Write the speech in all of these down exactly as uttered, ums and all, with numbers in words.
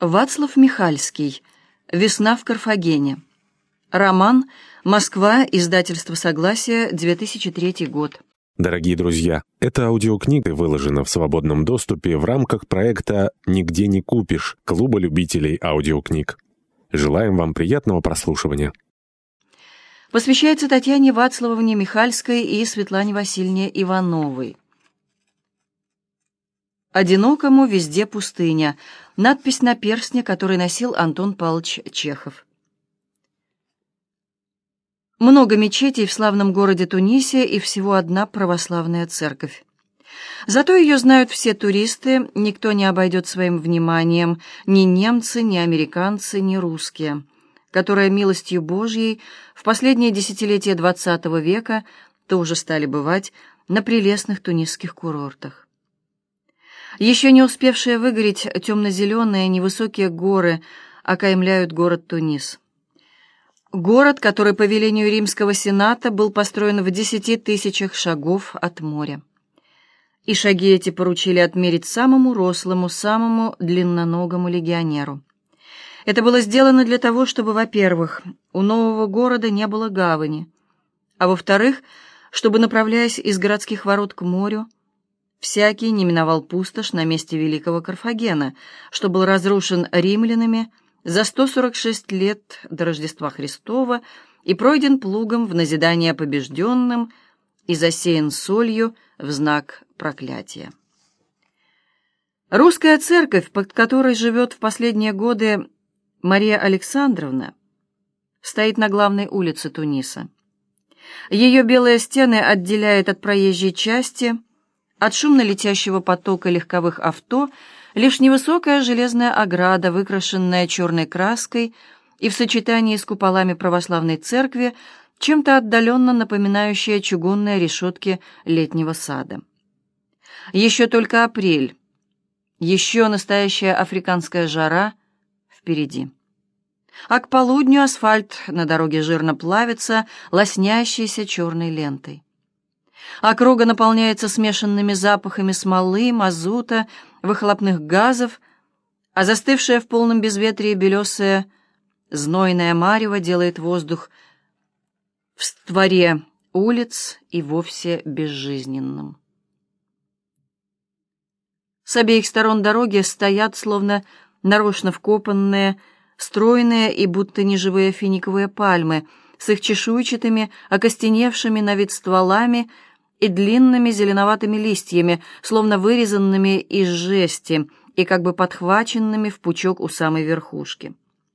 Вацлав Михальский. «Весна в Карфагене». Роман. Москва. Издательство «Согласие», две тысячи третий год. Дорогие друзья, эта аудиокнига выложена в свободном доступе в рамках проекта «Нигде не купишь» Клуба любителей аудиокниг. Желаем вам приятного прослушивания. Посвящается Татьяне Вацлавовне Михальской и Светлане Васильевне Ивановой. «Одинокому везде пустыня». Надпись на перстне, который носил Антон Павлович Чехов. Много мечетей в славном городе Тунисе и всего одна православная церковь. Зато ее знают все туристы, никто не обойдет своим вниманием ни немцы, ни американцы, ни русские, которые милостью Божьей в последние десятилетия двадцатого века тоже стали бывать на прелестных тунисских курортах. Еще не успевшие выгореть темно-зеленые невысокие горы окаймляют город Тунис. Город, который по велению Римского Сената был построен в десяти тысячах шагов от моря. И шаги эти поручили отмерить самому рослому, самому длинноногому легионеру. Это было сделано для того, чтобы, во-первых, у нового города не было гавани, а во-вторых, чтобы, направляясь из городских ворот к морю, всякий не миновал пустошь на месте великого Карфагена, что был разрушен римлянами за сто сорок шесть лет до Рождества Христова и пройден плугом в назидание побежденным и засеян солью в знак проклятия. Русская церковь, под которой живет в последние годы Мария Александровна, стоит на главной улице Туниса. Ее белые стены отделяют от проезжей части, от шумно летящего потока легковых авто, лишь невысокая железная ограда, выкрашенная черной краской и в сочетании с куполами православной церкви, чем-то отдаленно напоминающая чугунные решетки летнего сада. Еще только апрель, еще настоящая африканская жара впереди. А к полудню асфальт на дороге жирно плавится, лоснящейся черной лентой. Округа наполняется смешанными запахами смолы, мазута, выхлопных газов, а застывшая в полном безветрии белесая знойная марево делает воздух в створе улиц и вовсе безжизненным. С обеих сторон дороги стоят, словно нарочно вкопанные, стройные и будто неживые финиковые пальмы с их чешуйчатыми, окостеневшими на вид стволами и длинными зеленоватыми листьями, словно вырезанными из жести и как бы подхваченными в пучок у самой верхушки.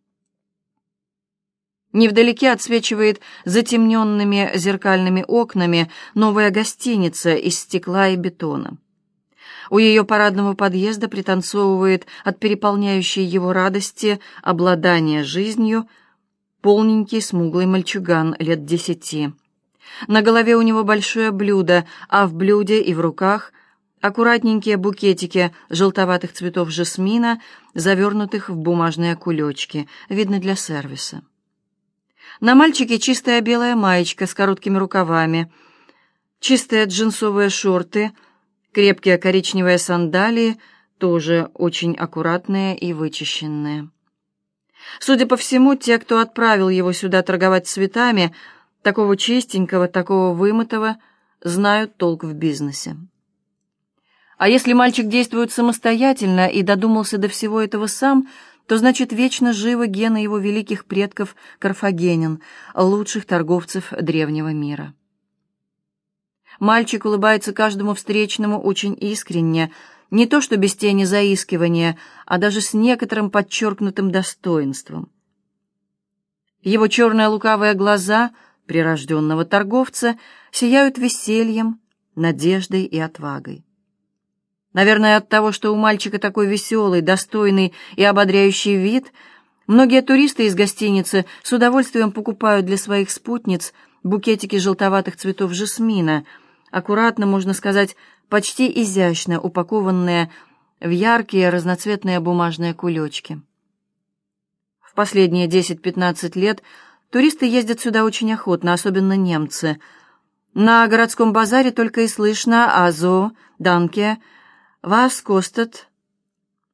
Невдалеке отсвечивает затемненными зеркальными окнами новая гостиница из стекла и бетона. У ее парадного подъезда пританцовывает от переполняющей его радости обладания жизнью полненький смуглый мальчуган лет десяти. На голове у него большое блюдо, а в блюде и в руках аккуратненькие букетики желтоватых цветов жасмина, завернутых в бумажные кулечки, видно для сервиса. На мальчике чистая белая маечка с короткими рукавами, чистые джинсовые шорты, крепкие коричневые сандалии, тоже очень аккуратные и вычищенные. Судя по всему, те, кто отправил его сюда торговать цветами, такого чистенького, такого вымытого, знают толк в бизнесе. А если мальчик действует самостоятельно и додумался до всего этого сам, то значит вечно живы гены его великих предков карфагенян, лучших торговцев древнего мира. Мальчик улыбается каждому встречному очень искренне, не то что без тени заискивания, а даже с некоторым подчеркнутым достоинством. Его черные лукавые глаза прирожденного торговца сияют весельем, надеждой и отвагой. Наверное, от того, что у мальчика такой веселый, достойный и ободряющий вид, многие туристы из гостиницы с удовольствием покупают для своих спутниц букетики желтоватых цветов жасмина, аккуратно, можно сказать, почти изящно упакованные в яркие разноцветные бумажные кулечки. В последние десять-пятнадцать лет туристы ездят сюда очень охотно, особенно немцы. На городском базаре только и слышно «Азо», «Данке», «Вас костет»,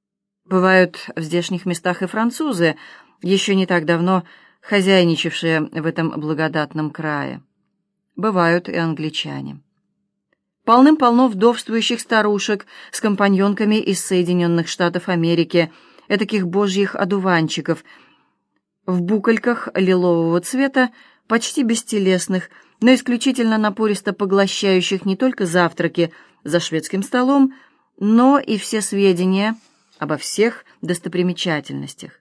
Бывают в здешних местах и французы, еще не так давно хозяйничавшие в этом благодатном крае. Бывают и англичане. Полным-полно вдовствующих старушек с компаньонками из Соединенных Штатов Америки, этаких божьих одуванчиков, в букольках лилового цвета, почти бестелесных, но исключительно напористо поглощающих не только завтраки за шведским столом, но и все сведения обо всех достопримечательностях.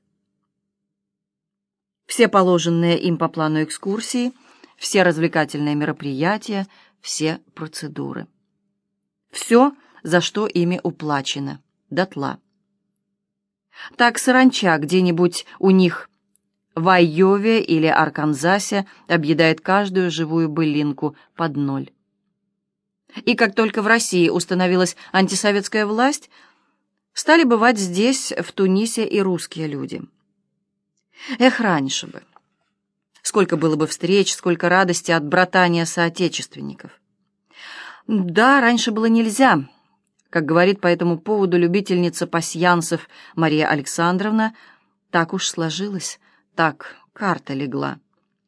Все положенные им по плану экскурсии, все развлекательные мероприятия, все процедуры. Все, за что ими уплачено, дотла. Так саранча где-нибудь у них в Айове или Арканзасе объедает каждую живую былинку под ноль. И как только в России установилась антисоветская власть, стали бывать здесь, в Тунисе, и русские люди. Эх, раньше бы. Сколько было бы встреч, сколько радости от братания соотечественников. Да, раньше было нельзя, как говорит по этому поводу любительница пасьянсов Мария Александровна, так уж сложилось, так карта легла.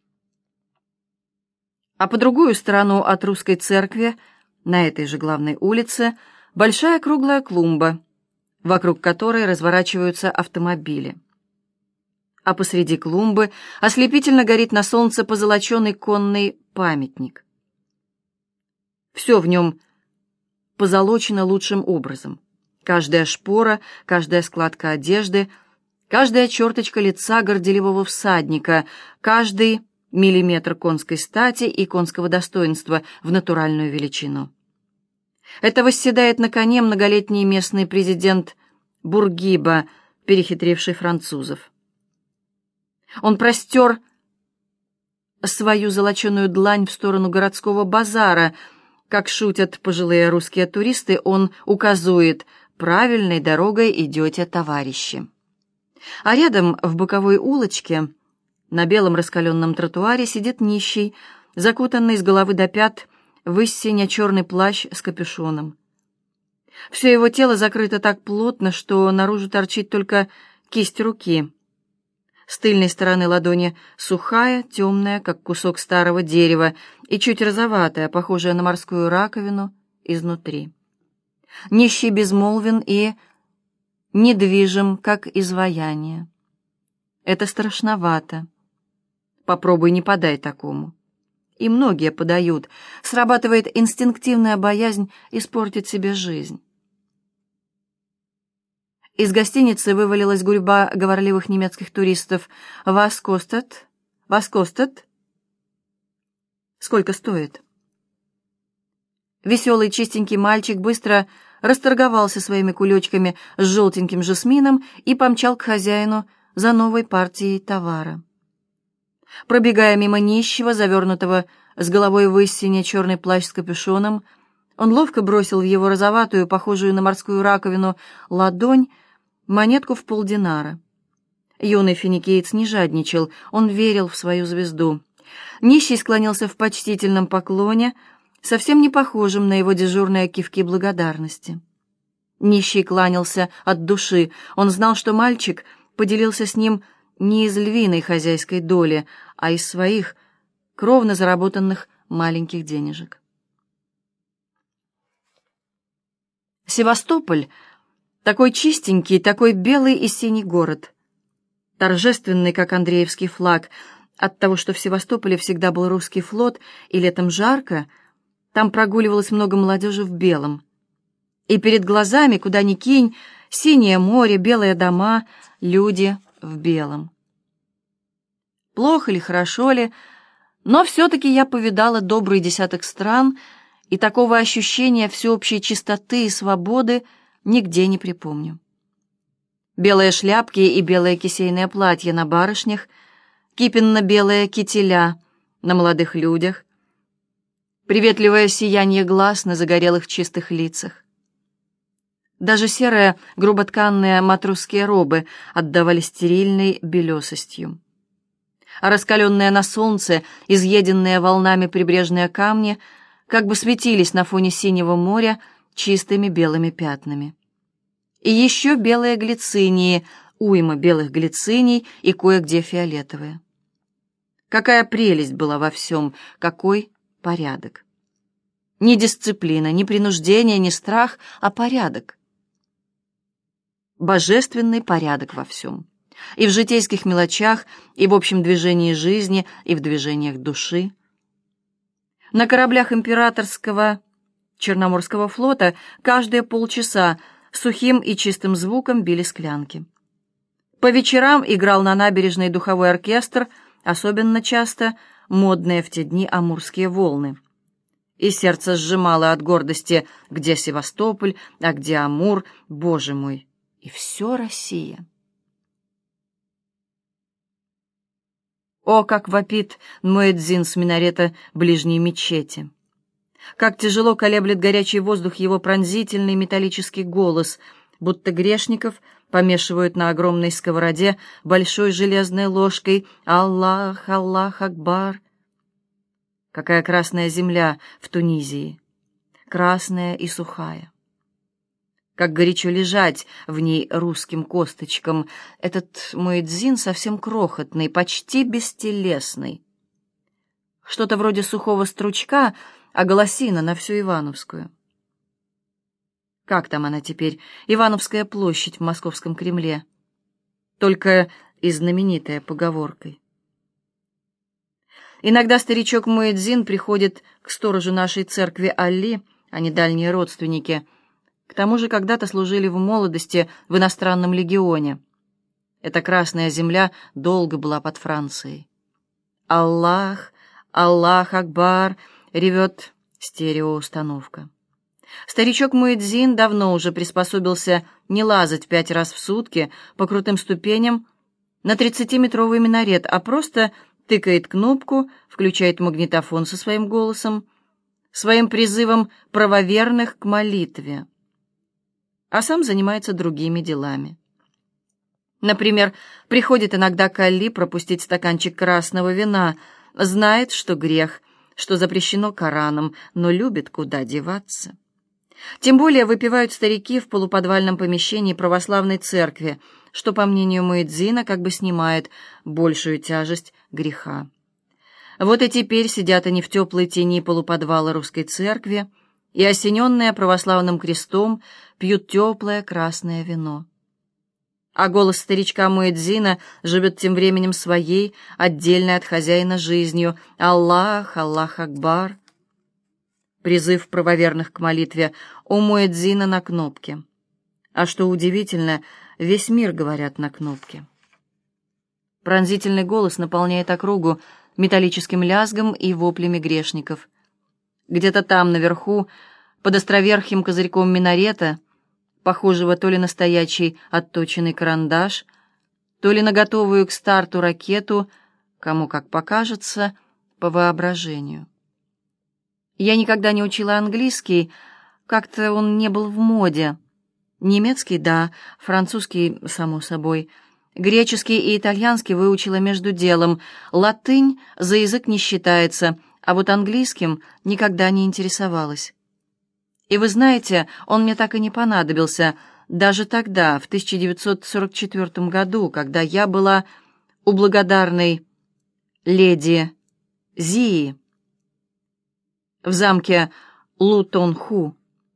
А по другую сторону от русской церкви, на этой же главной улице, большая круглая клумба, вокруг которой разворачиваются автомобили. А посреди клумбы ослепительно горит на солнце позолоченный конный памятник. Все в нем позолочено лучшим образом. Каждая шпора, каждая складка одежды, каждая черточка лица горделивого всадника, каждый миллиметр конской стати и конского достоинства в натуральную величину. Это восседает на коне многолетний местный президент Бургиба, перехитривший французов. Он простер свою золоченую длань в сторону городского базара. Как шутят пожилые русские туристы, он указует: «Правильной дорогой идете, товарищи». А рядом, в боковой улочке, на белом раскаленном тротуаре, сидит нищий, закутанный с головы до пят в сине-черный плащ с капюшоном. Все его тело закрыто так плотно, что наружу торчит только кисть руки. С тыльной стороны ладони сухая, темная, как кусок старого дерева, и чуть розоватая, похожая на морскую раковину, изнутри. Нищий безмолвен и недвижим, как изваяние. Это страшновато. Попробуй не подай такому. И многие подают. Срабатывает инстинктивная боязнь испортить себе жизнь. Из гостиницы вывалилась гурьба говорливых немецких туристов. «Вас костат? Вас костат?» «Сколько стоит?» Веселый чистенький мальчик быстро расторговался своими кулечками с желтеньким жасмином и помчал к хозяину за новой партией товара. Пробегая мимо нищего, завернутого с головой в истине черный плащ с капюшоном, он ловко бросил в его розоватую, похожую на морскую раковину, ладонь монетку в полдинара. Юный финикиец не жадничал, он верил в свою звезду. Нищий склонился в почтительном поклоне, совсем не похожим на его дежурные кивки благодарности. Нищий кланялся от души, он знал, что мальчик поделился с ним не из львиной хозяйской доли, а из своих кровно заработанных маленьких денежек. Севастополь — такой чистенький, такой белый и синий город, торжественный, как Андреевский флаг. От того, что в Севастополе всегда был русский флот, и летом жарко, там прогуливалось много молодежи в белом. И перед глазами, куда ни кинь, синее море, белые дома, люди в белом. Плохо ли, хорошо ли, но все-таки я повидала добрый десяток стран, и такого ощущения всеобщей чистоты и свободы нигде не припомню. Белые шляпки и белые кисейные платья на барышнях, кипенно-белые кителя на молодых людях, приветливое сияние глаз на загорелых чистых лицах. Даже серые груботканные матросские робы отдавали стерильной белесостью. А раскаленные на солнце, изъеденные волнами прибрежные камни как бы светились на фоне синего моря чистыми белыми пятнами. И еще белые глицинии, уйма белых глициний и кое-где фиолетовые. Какая прелесть была во всем, какой порядок. Ни дисциплина, ни принуждение, ни страх, а порядок. Божественный порядок во всем. И в житейских мелочах, и в общем движении жизни, и в движениях души. На кораблях императорского Черноморского флота каждые полчаса сухим и чистым звуком били склянки. По вечерам играл на набережной духовой оркестр, особенно часто модные в те дни амурские волны. И сердце сжимало от гордости, где Севастополь, а где Амур, Боже мой, и все Россия. О, как вопит муэдзин с минарета ближней мечети! Как тяжело колеблет горячий воздух его пронзительный металлический голос, будто грешников помешивают на огромной сковороде большой железной ложкой «Аллах, Аллах Акбар». Какая красная земля в Тунизии, красная и сухая. Как горячо лежать в ней русским косточкам. Этот муэдзин совсем крохотный, почти бестелесный. Что-то вроде сухого стручка, а голосина на всю Ивановскую. Как там она теперь, Ивановская площадь в Московском Кремле? Только и знаменитая поговоркой. Иногда старичок муэдзин приходит к сторожу нашей церкви Али, они дальние родственники. К тому же когда-то служили в молодости в иностранном легионе. Эта красная земля долго была под Францией. «Аллах, Аллах Акбар!» — ревет стереоустановка. Старичок муэдзин давно уже приспособился не лазать пять раз в сутки по крутым ступеням на тридцатиметровый минарет, а просто тыкает кнопку, включает магнитофон со своим голосом, своим призывом правоверных к молитве, а сам занимается другими делами. Например, приходит иногда к Али пропустить стаканчик красного вина, знает, что грех, что запрещено Кораном, но любит куда деваться. Тем более выпивают старики в полуподвальном помещении православной церкви, что, по мнению муэдзина, как бы снимает большую тяжесть греха. Вот и теперь сидят они в теплой тени полуподвала русской церкви и, осененные православным крестом, пьют теплое красное вино. А голос старичка муэдзина живет тем временем своей, отдельной от хозяина жизнью. «Аллах, Аллах Акбар!» Призыв правоверных к молитве у муэдзина на кнопке. А что удивительно, весь мир, говорят, на кнопке. Пронзительный голос наполняет округу металлическим лязгом и воплями грешников. Где-то там, наверху, под островерхим козырьком минарета, похожего то ли на стоячий отточенный карандаш, то ли на готовую к старту ракету, кому как покажется, по воображению. Я никогда не учила английский, как-то он не был в моде. Немецкий — да, французский — само собой. Греческий и итальянский выучила между делом. Латынь за язык не считается, а вот английским никогда не интересовалась. И вы знаете, он мне так и не понадобился, даже тогда, в тысяча девятьсот сорок четвёртом году, когда я была у благодарной леди Зии в замке Лутонху.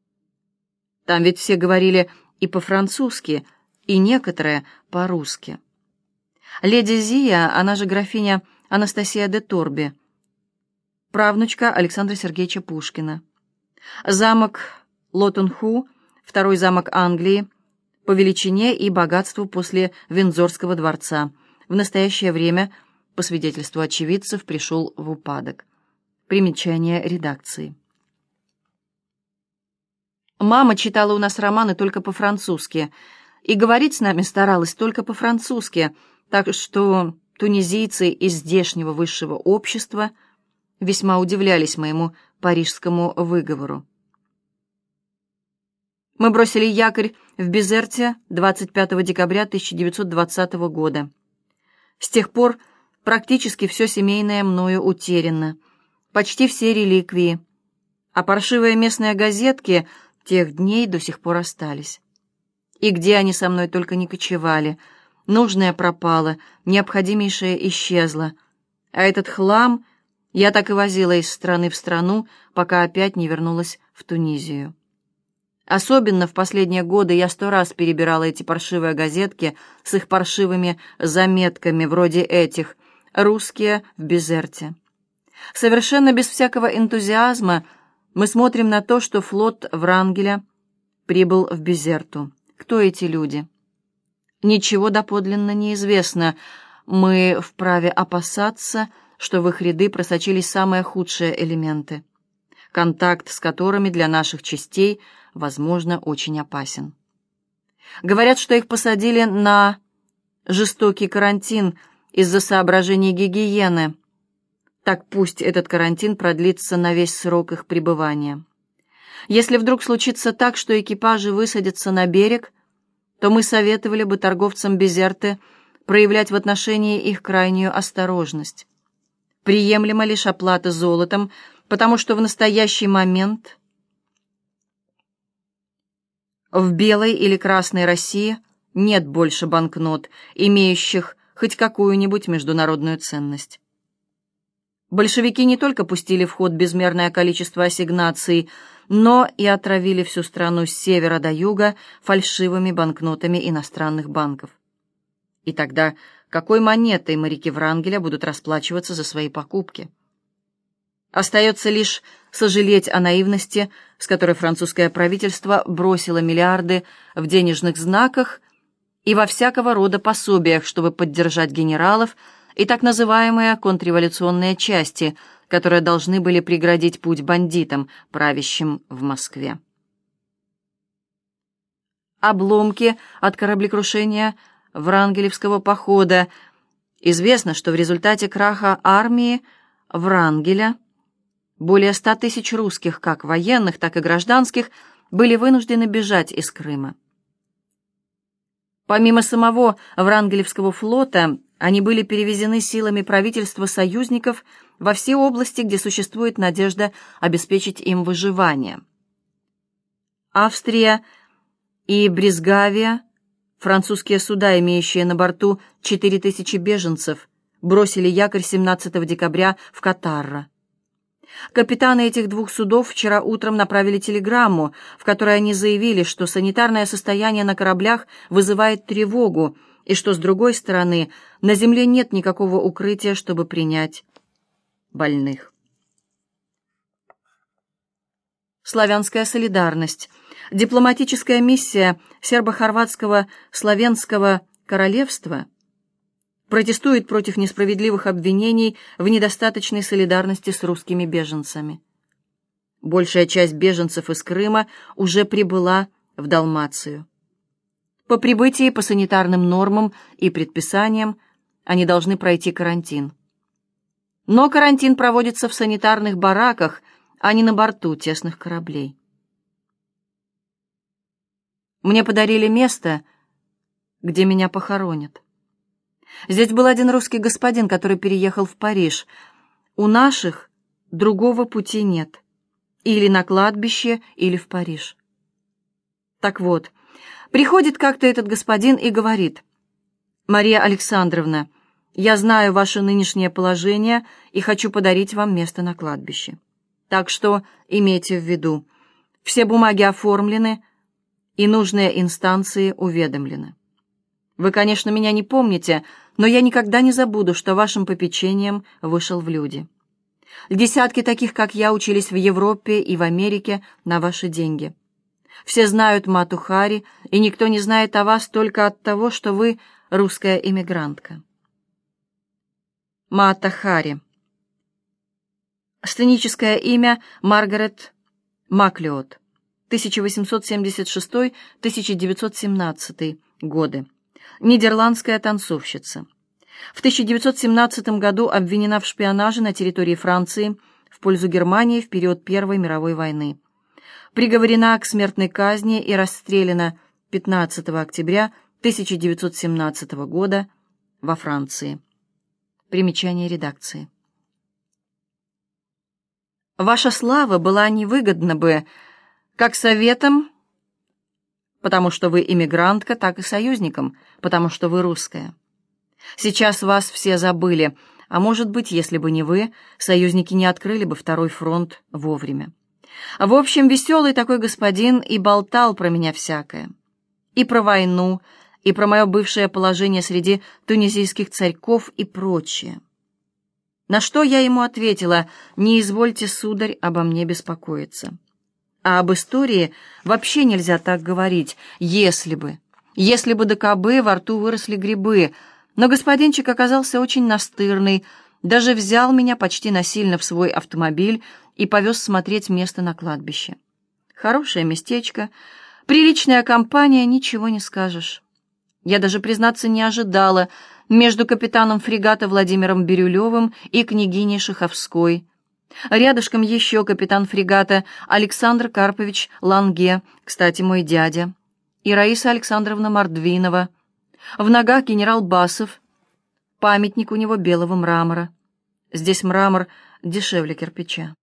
Там ведь все говорили и по-французски, и некоторые по-русски. Леди Зия, она же графиня Анастасия де Торби, правнучка Александра Сергеевича Пушкина. Замок Лотонху, второй замок Англии, по величине и богатству после Виндзорского дворца, в настоящее время, по свидетельству очевидцев, пришел в упадок. Примечание редакции. Мама читала у нас романы только по-французски и говорить с нами старалась только по-французски, так что тунизийцы из здешнего высшего общества весьма удивлялись моему парижскому выговору. Мы бросили якорь в Бизерте двадцать пятого декабря тысяча девятьсот двадцатого года. С тех пор практически все семейное мною утеряно, почти все реликвии, а паршивые местные газетки тех дней до сих пор остались. И где они со мной только не кочевали. Нужное пропало, необходимейшее исчезло. А этот хлам я так и возила из страны в страну, пока опять не вернулась в Тунизию. Особенно в последние годы я сто раз перебирала эти паршивые газетки с их паршивыми заметками, вроде этих «Русские в Бизерте». Совершенно без всякого энтузиазма мы смотрим на то, что флот Врангеля прибыл в Бизерту. Кто эти люди? Ничего доподлинно неизвестно. Мы вправе опасаться, что в их ряды просочились самые худшие элементы, контакт с которыми для наших частей, возможно, очень опасен. Говорят, что их посадили на жестокий карантин из-за соображений гигиены. Так пусть этот карантин продлится на весь срок их пребывания. Если вдруг случится так, что экипажи высадятся на берег, то мы советовали бы торговцам Бизерты проявлять в отношении их крайнюю осторожность. Приемлема лишь оплата золотом, потому что в настоящий момент в белой или красной России нет больше банкнот, имеющих хоть какую-нибудь международную ценность. Большевики не только пустили в ход безмерное количество ассигнаций, но и отравили всю страну с севера до юга фальшивыми банкнотами иностранных банков. И тогда какой монетой моряки Врангеля будут расплачиваться за свои покупки? Остается лишь сожалеть о наивности, с которой французское правительство бросило миллиарды в денежных знаках и во всякого рода пособиях, чтобы поддержать генералов и так называемые контрреволюционные части, которые должны были преградить путь бандитам, правящим в Москве. Обломки от кораблекрушения Врангелевского похода. Известно, что в результате краха армии Врангеля более ста тысяч русских, как военных, так и гражданских, были вынуждены бежать из Крыма. Помимо самого Врангелевского флота, они были перевезены силами правительства союзников во все области, где существует надежда обеспечить им выживание. Австрия и Брезгавия, французские суда, имеющие на борту четыре тысячи беженцев, бросили якорь семнадцатого декабря в Катарро. Капитаны этих двух судов вчера утром направили телеграмму, в которой они заявили, что санитарное состояние на кораблях вызывает тревогу, и что, с другой стороны, на земле нет никакого укрытия, чтобы принять больных. Славянская солидарность. Дипломатическая миссия сербо-хорватского славянского королевства протестует против несправедливых обвинений в недостаточной солидарности с русскими беженцами. Большая часть беженцев из Крыма уже прибыла в Далмацию. По прибытии по санитарным нормам и предписаниям они должны пройти карантин. Но карантин проводится в санитарных бараках, а не на борту тесных кораблей. Мне подарили место, где меня похоронят. Здесь был один русский господин, который переехал в Париж. У наших другого пути нет. Или на кладбище, или в Париж. Так вот, приходит как-то этот господин и говорит: «Мария Александровна, я знаю ваше нынешнее положение и хочу подарить вам место на кладбище. Так что имейте в виду, все бумаги оформлены и нужные инстанции уведомлены. Вы, конечно, меня не помните, но я никогда не забуду, что вашим попечением вышел в люди. Десятки таких, как я, учились в Европе и в Америке на ваши деньги. Все знают Мату Хари, и никто не знает о вас только от того, что вы русская эмигрантка». Мата Хари. Сценическое имя Маргарет Маклиот. тысяча восемьсот семьдесят шестой — тысяча девятьсот семнадцатый годы. Нидерландская танцовщица. В тысяча девятьсот семнадцатом году обвинена в шпионаже на территории Франции в пользу Германии в период Первой мировой войны. Приговорена к смертной казни и расстреляна пятнадцатого октября тысяча девятьсот семнадцатого года во Франции. Примечание редакции. Ваша слава была невыгодна бы как советом потому что вы иммигрантка, так и союзником, потому что вы русская. Сейчас вас все забыли, а может быть, если бы не вы, союзники не открыли бы второй фронт вовремя. В общем, веселый такой господин и болтал про меня всякое. И про войну, и про мое бывшее положение среди тунизийских царьков и прочее. На что я ему ответила: «Не извольте, сударь, обо мне беспокоиться. А об истории вообще нельзя так говорить. Если бы, если бы до кобы во рту выросли грибы». Но господинчик оказался очень настырный, даже взял меня почти насильно в свой автомобиль и повез смотреть место на кладбище. Хорошее местечко, приличная компания, ничего не скажешь. Я даже, признаться, не ожидала между капитаном фрегата Владимиром Бирюлевым и княгиней Шаховской. Рядышком еще капитан фрегата Александр Карпович Ланге, кстати, мой дядя, и Раиса Александровна Мордвинова. В ногах генерал Басов, памятник у него белого мрамора. Здесь мрамор дешевле кирпича.